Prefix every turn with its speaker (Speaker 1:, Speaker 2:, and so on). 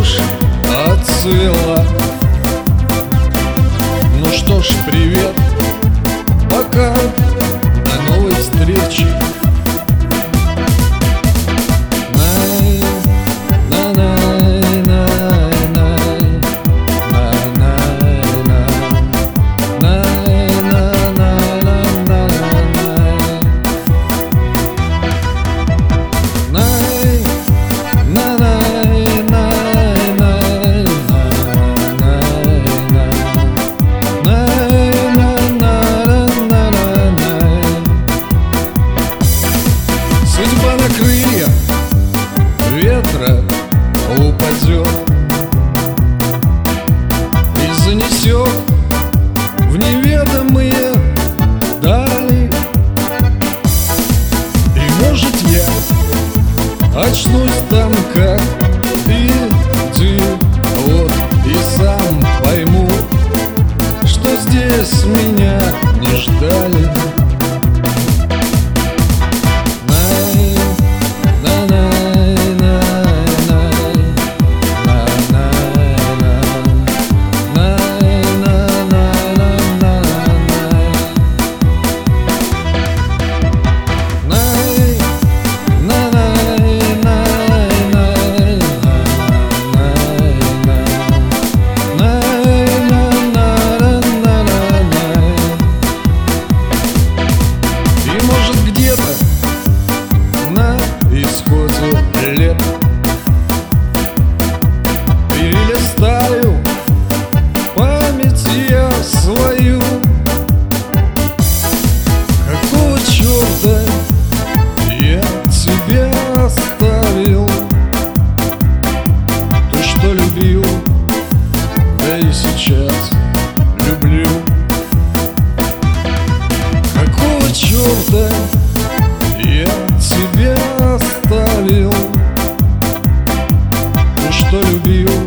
Speaker 1: уж отцвела. Ну что ж, привет, пока, до новой встречи. Судьба на крылья ветра упадет и занесет в неведомые дали. И может я очнусь там как идиот и сам пойму, что здесь меня не ждали. Лет перелистаю память я свою. Какого черта я тебя оставил? То, что любил, да и сейчас люблю. Какого черта я тебя оставил? То, что любил,